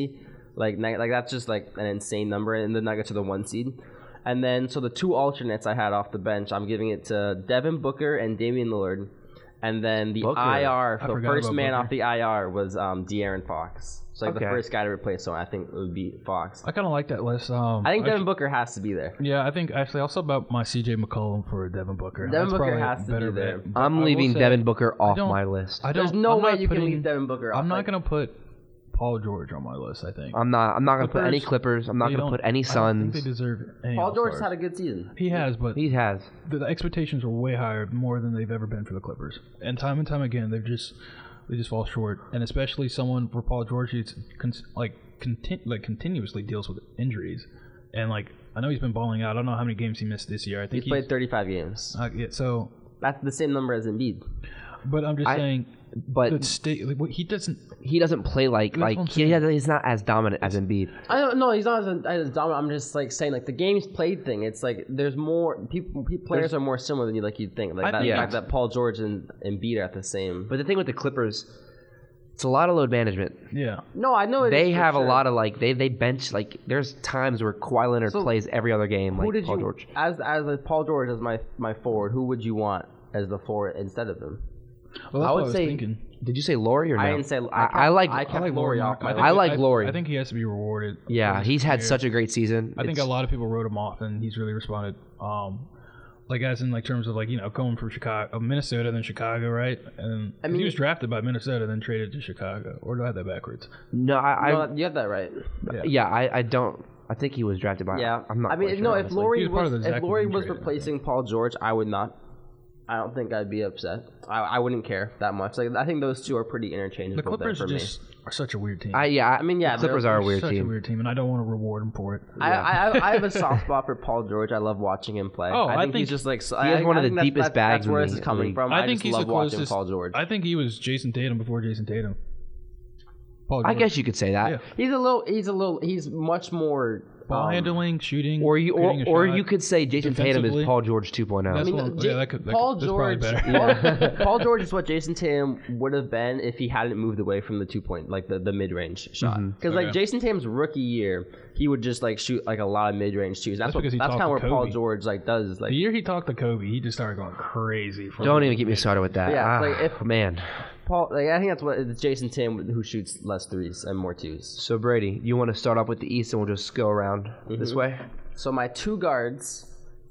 Like that's just like an insane number, and the Nuggets are the 1 seed. And then so the 2 alternates I had off the bench, I'm giving it to Devin Booker and Damian Lillard. And then the IR, the first man off the IR was De'Aaron Fox. So like the first guy to replace someone, I think it would be Fox. I kind of like that list. I think Devin Booker has to be there. Yeah, I think actually I'll sub out my CJ McCollum for Devin Booker. Devin Booker has to be there. I'm leaving Devin Booker off my list. There's no way you can leave Devin Booker off. I'm not going to put Paul George on my list, I think. I'm not going to put any Clippers. I'm not going to put any Suns. I don't think they deserve any Paul George has All-Stars. had a good season. He has, but the expectations are way higher, more than they've ever been for the Clippers. And time again, they just fall short. And especially someone for Paul George who's continuously deals with injuries. And like I know he's been balling out. I don't know how many games he missed this year. I think he's played 35 games. So that's the same number as Embiid. But I'm just saying. But he doesn't. He doesn't play he's not as dominant as Embiid. I don't know. He's not as dominant. I'm just like saying like the games played thing. It's like there's more players are more similar than you'd think. Like the fact that Paul George and Embiid are at the same. But the thing with the Clippers, it's a lot of load management. Yeah. No, I know they have a lot of they bench there's times where Kawhi Leonard plays every other game like Paul George. As Paul George as my forward, who would you want as the forward instead of him? Well, I would say. Thinking. Did you say Laurie or no? I didn't say. I like Laurie off. I like Laurie. I think he has to be rewarded. Yeah, he's had such a great season. I think a lot of people wrote him off, and he's really responded. As in terms of going from Minnesota, then Chicago, right? And he was drafted by Minnesota, then traded to Chicago. Or do I have that backwards? No, you have that right. Yeah, I don't. I think he was drafted by. Yeah, I'm not. I mean, sure, no. honestly. If Laurie was replacing Paul George, I would not. I don't think I'd be upset. I wouldn't care that much. I think those two are pretty interchangeable. The Clippers for me. are such a weird team. The Clippers are a weird team. Such a weird team, and I don't want to reward them for it. I have a soft spot for Paul George. I love watching him play. I think he's just he has one of the deepest bags. That's where this is coming from. I think just love watching Paul George. I think he was Jason Tatum before Jason Tatum. Paul George. I guess you could say that. Yeah. He's much more. Ball handling, shooting, or you could say Jason Tatum is Paul George 2.0. Paul George. Paul George is what Jason Tatum would have been if he hadn't moved away from the 2-point, the mid-range shot. Because Jason Tatum's rookie year, he would just shoot a lot of mid-range twos. That's kind of where Paul George does. The year he talked to Kobe, he just started going crazy. Don't even get me started with that. Yeah, man. Paul, I think that's what it's Jason Tatum who shoots less threes and more twos. So Brady, you want to start off with the East, and we'll just go around this way. So my the two guards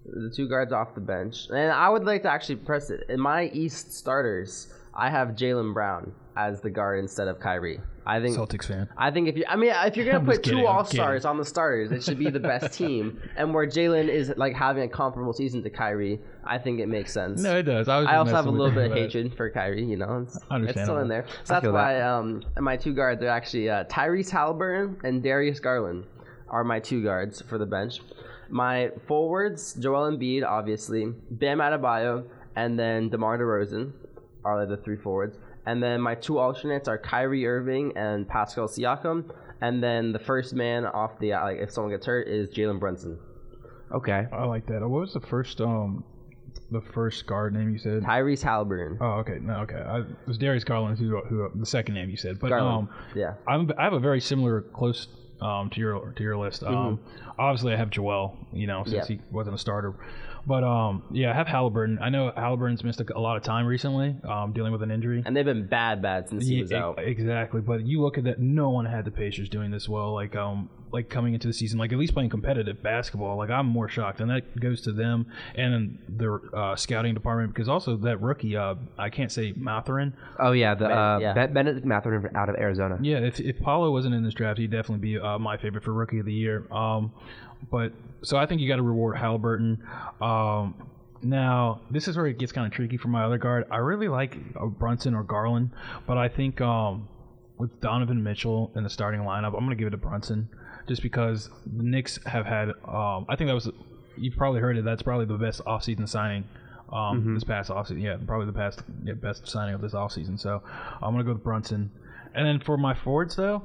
off the bench, and I would like to actually press it. In my East starters, I have Jaylen Brown as the guard instead of Kyrie. I think Celtics fan. I think if you're gonna put two All-Stars on the starters, it should be the best team. And where Jaylen is having a comparable season to Kyrie, I think it makes sense. No, it does. I also have a little bit of hatred for Kyrie. It's still in there. So that's why my two guards are actually Tyrese Halliburton and Darius Garland are my two guards for the bench. My forwards, Joel Embiid, obviously, Bam Adebayo, and then DeMar DeRozan are the three forwards. And then my two alternates are Kyrie Irving and Pascal Siakam. And then the first man off the if someone gets hurt is Jalen Brunson. Okay, I like that. What was the first guard name you said? Tyrese Halliburton. Oh, okay. No, okay. It was Darius Garland, who the second name you said. But Garland. Yeah. I have a very similar close to your list. Obviously, I have Joel. Since he wasn't a starter. But I have Halliburton. I know Halliburton's missed a lot of time recently, dealing with an injury. And they've been bad since he was out. Exactly. But you look at that, no one had the Pacers doing this well. Coming into the season, at least playing competitive basketball. I'm more shocked, and that goes to them and their scouting department, because also that rookie, I can't say Mathurin. Oh yeah, Bennett Mathurin out of Arizona. Yeah, if Paulo wasn't in this draft, he'd definitely be my favorite for rookie of the year. But so I think you got to reward Halliburton. Now this is where it gets kind of tricky for my other guard. I really like Brunson or Garland, but I think with Donovan Mitchell in the starting lineup, I'm going to give it to Brunson, just because the Knicks have had. I think that was, you've probably heard it. That's probably the best offseason signing this past offseason. Yeah, probably the best signing of this offseason. So I'm going to go with Brunson. And then for my forwards though,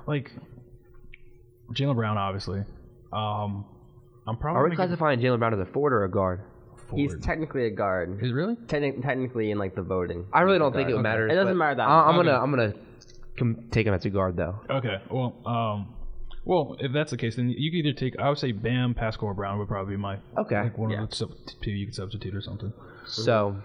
Jaylen Brown, obviously. I'm probably. Are we classifying Jaylen Brown as a forward or a guard? Forward. He's technically a guard. Is really? Technically in the voting. I really don't think it matters. It doesn't matter that much. I'm gonna take him as a guard though. Okay. Well, Well, if that's the case, then you could either take. I would say Bam, Pascal, or Brown would probably be my one of the two you could substitute or something. So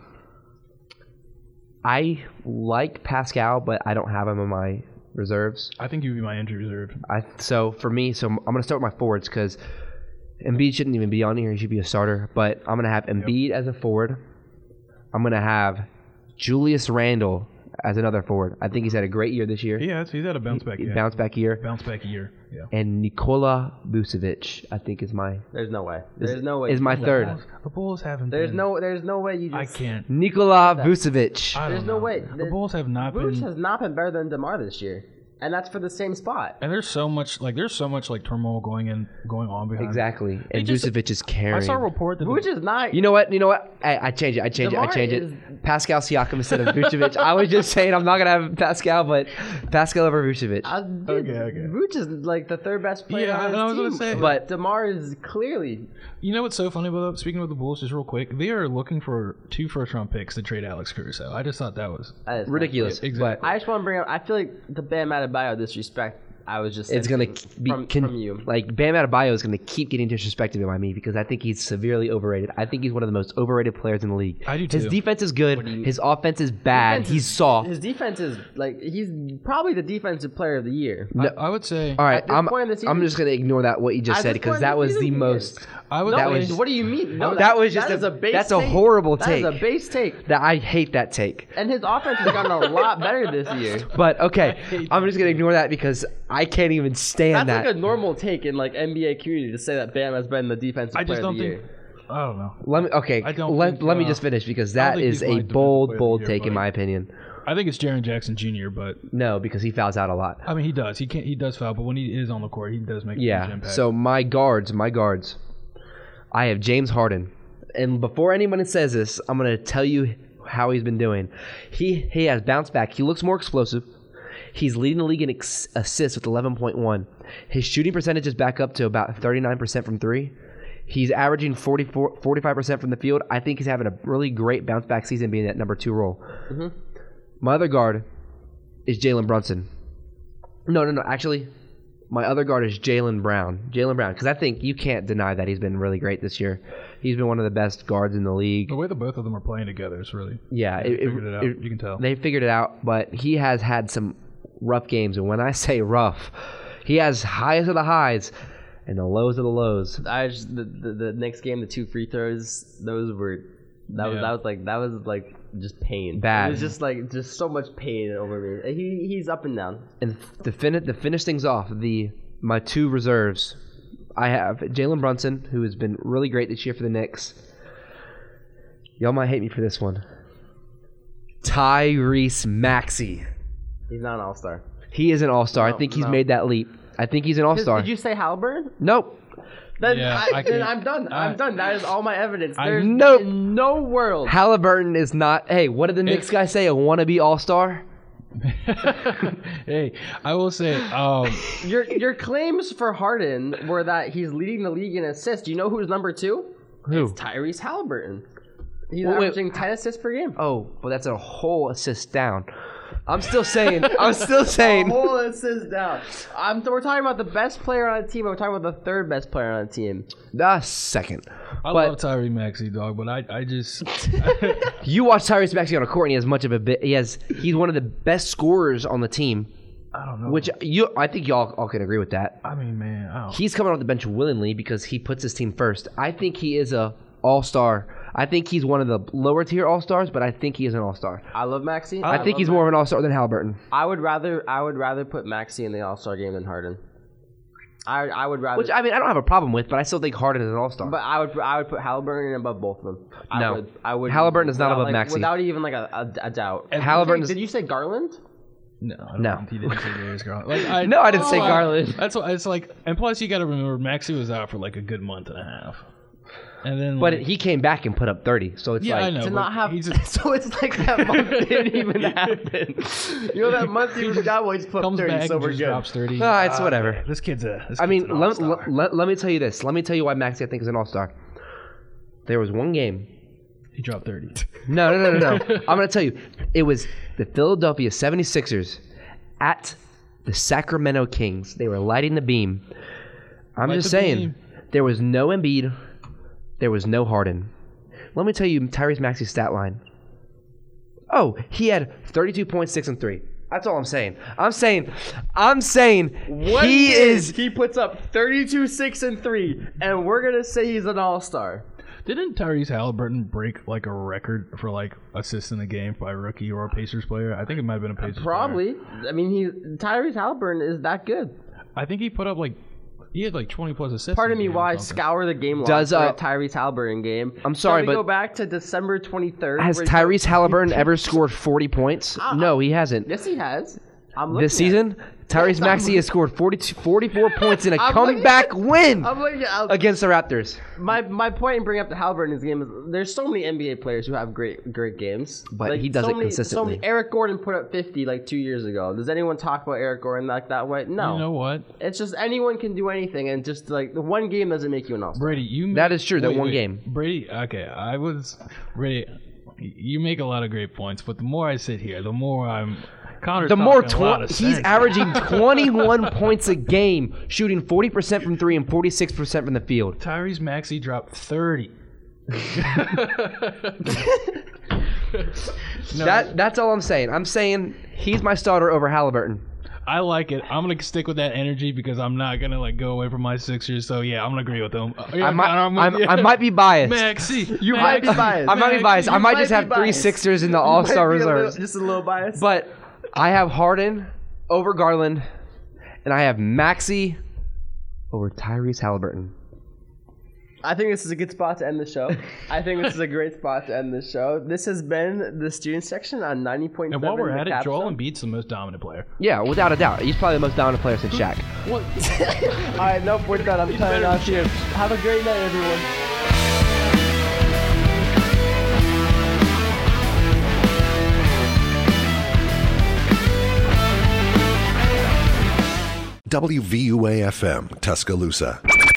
I like Pascal, but I don't have him in my reserves. I think he would be my injury reserve. So I'm going to start with my forwards because Embiid shouldn't even be on here. He should be a starter. But I'm going to have Embiid as a forward. I'm going to have Julius Randle as another forward. I think he's had a great year this year. Yeah, he's had a bounce back year. Bounce back year. Yeah. And Nikola Vucevic, I think is my. There's no way. There's no way. Is my third. The Bulls haven't. There's no way you just. I can't. Nikola Vucevic. There's no way. The Bulls have not been. Vucevic has not been better than DeMar this year. And that's for the same spot. And there's so much turmoil going on behind. Exactly. And Vucevic is carrying. I saw a report that Vucevic is not. You know what? I change it. Pascal Siakam instead of Vucevic. I was just saying I'm not gonna have Pascal, but Pascal over Vucevic. Okay. Vucevic is like the third best player on his I was team. gonna say, But DeMar is clearly. You know what's so funny about that? Speaking of the Bulls, just real quick, they are looking for 2 first-round picks to trade Alex Caruso. I just thought that was ridiculous. Exactly. I just want to bring up. I feel like the Bam Adebayo disrespect. I was just. It's gonna be from you. Like Bam Adebayo is gonna keep getting disrespected by me because I think he's severely overrated. I think he's one of the most overrated players in the league. I do too. His defense is good. His offense is bad. He's soft. His defense is he's probably the defensive player of the year. No. I would say. All right, I'm just gonna ignore that what you just said because that was the most. I would. What do you mean? No, that was just a base. That's a horrible take. That is a base take. That I hate that take. And his offense has gotten a lot better this year. But okay, I'm just gonna ignore that because I can't even stand That's that. like a normal take in NBA community to say that Bam has been the defensive player of the year. I don't know. Let me just finish because that is a bold take in my opinion. I think it's Jaren Jackson Jr., but no, because he fouls out a lot. I mean, he does. He does foul, but when he is on the court, he does make a huge impact. So my guards. I have James Harden, and before anyone says this, I'm gonna tell you how he's been doing. He has bounced back. He looks more explosive. He's leading the league in assists with 11.1. His shooting percentage is back up to about 39% from 3. He's averaging 45% from the field. I think he's having a really great bounce back season being that number 2 role. Mm-hmm. My other guard is Jalen Brunson. No. Actually, my other guard is Jaylen Brown. Because I think you can't deny that he's been really great this year. He's been one of the best guards in the league. The way that both of them are playing together is really... Yeah. They figured it out. You can tell. They figured it out, but he has had some rough games. And when I say rough, he has highs of the highs and the lows of the lows. The next game, the 2 free throws, those were... That was like just pain. Bad. It was just so much pain over me. He's up and down. And to finish things off, my 2 reserves, I have Jalen Brunson, who has been really great this year for the Knicks. Y'all might hate me for this one. Tyrese Maxey. He's not an all-star. He is an all-star. I think he's made that leap. I think he's an all-star. Did you say Halliburton? Nope. Then I'm done. I'm done. That is all my evidence. There's nope. in no world. Halliburton is not. Hey, what did the Knicks guy say? A wannabe all-star? Hey, I will say, your claims for Harden were that he's leading the league in assists. Do you know who's number 2? Who? It's Tyrese Halliburton. He's averaging 10 assists per game. Oh, well, that's a whole assist down. I'm still saying. A whole assist down. We're talking about the best player on the team. We're talking about the 3rd best player on the team. Second. I love Tyrese Maxey, dog, but I just... You watch Tyrese Maxey on a court and he has much of a bit. He's one of the best scorers on the team. I don't know. Which I think y'all all can agree with that. I mean, man, he's coming off the bench willingly because he puts his team first. I think he is a all-star. I think he's one of the lower tier all-stars, but I think he is an all-star. I love Maxey. I think he's more of an all-star than Halliburton. I would rather put Maxey in the all-star game than Harden. I would rather. Which I mean, I don't have a problem with, but I still think Harden is an all-star. But I would put Halliburton above both of them. I would. Halliburton is not above Maxey without even a doubt. And Halliburton. Did you say Garland? No, I don't think he didn't say Darius Garland. I didn't say Garland. That's what it's like. And plus, you got to remember, Maxey was out for like a good month and a half. And then, but he came back and put up 30, so it's I know, to not have. So it's like that month didn't even happen. You know that month he was Cowboys put up 30, so we're good. Drops 30. It's whatever. This kid's I mean, let me tell you this. Let me tell you why Maxey I think is an all-star. There was one game. He dropped 30. No. I'm going to tell you. It was the Philadelphia 76ers at The Sacramento Kings. They were lighting the beam. I'm just saying, there was no Embiid. There was no Harden. Let me tell you Tyrese Maxey's stat line. Oh, he had 32 points, 6 and 3. That's all I'm saying. I'm saying he puts up 32, 6 and 3, and we're gonna say he's an all-star. Didn't Tyrese Halliburton break like a record for like assists in a game by a rookie or a Pacers player? I think it might have been a Pacers player. Probably. I mean, Tyrese Halliburton is that good. I think he put up like he had like 20 plus assists. Pardon me while I scour the game log for a Tyrese Halliburton game. I'm sorry, but go back to December 23rd. Has Tyrese Halliburton ever scored 40 points? No, he hasn't. Yes, he has. This season, Tyrese Maxey has scored 44 points in a comeback win against the Raptors. My point in bringing up the Halliburton in this game is there's so many NBA players who have great games. But he does it consistently. Eric Gordon put up 50 like 2 years ago. Does anyone talk about Eric Gordon like that way? No. You know what? It's just anyone can do anything, and just like the one game doesn't make you an all-star. Brady, that is true. That one game. Brady, okay, Brady, you make a lot of great points, but the more I sit here, the more I'm... he's averaging 21 points a game, shooting 40% from 3 and 46% from the field. Tyrese Maxey dropped 30. That's all I'm saying. I'm saying he's my starter over Halliburton. I like it. I'm gonna stick with that energy because I'm not gonna like go away from my Sixers. So yeah, I'm gonna agree with them. I might be biased. Maxey, you might be biased. I might be biased. I might just have 3 Sixers in the All-Star reserves. Just a little biased. But I have Harden over Garland, and I have Maxey over Tyrese Halliburton. I think this is a good spot to end the show. I think this is a great spot to end the show. This has been the student section on 90.7. And while we're at it, Joel Embiid's the most dominant player. Yeah, without a doubt. He's probably the most dominant player since Shaq. What? All right, no, we're done. I'm turning off here. Have a great night, everyone. WVUA-FM, Tuscaloosa.